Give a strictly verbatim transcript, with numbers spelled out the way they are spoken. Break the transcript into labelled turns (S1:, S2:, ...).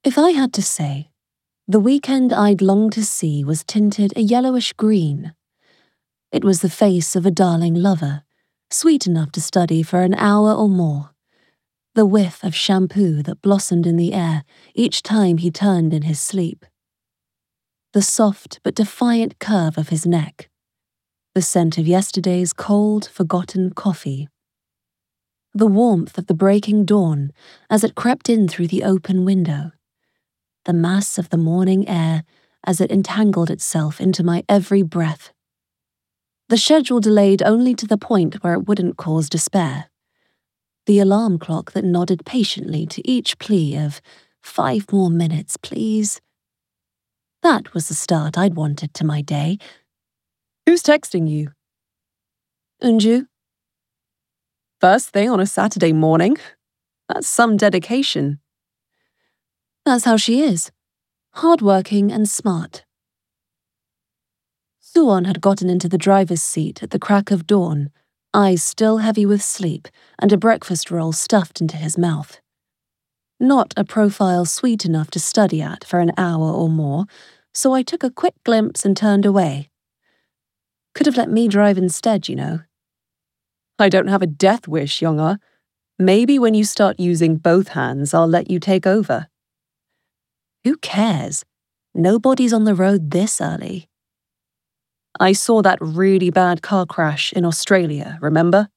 S1: If I had to say, the weekend I'd longed to see was tinted a yellowish green. It was the face of a darling lover, sweet enough to study for an hour or more. The whiff of shampoo that blossomed in the air each time he turned in his sleep. The soft but defiant curve of his neck. The scent of yesterday's cold, forgotten coffee. The warmth of the breaking dawn as it crept in through the open window. The mass of the morning air as it entangled itself into my every breath. The schedule delayed only to the point where it wouldn't cause despair. The alarm clock that nodded patiently to each plea of, five more minutes, please. That was the start I'd wanted to my day.
S2: Who's texting you?
S1: Unju?
S2: First thing on a Saturday morning? That's some dedication.
S1: That's how she is. Hardworking and smart. Suwon had gotten into the driver's seat at the crack of dawn, eyes still heavy with sleep and a breakfast roll stuffed into his mouth. Not a profile sweet enough to study at for an hour or more, so I took a quick glimpse and turned away. Could have let me drive instead, you know.
S2: I don't have a death wish, Younga. Maybe when you start using both hands, I'll let you take over.
S1: Who cares? Nobody's on the road this early.
S2: I saw that really bad car crash in Australia, remember?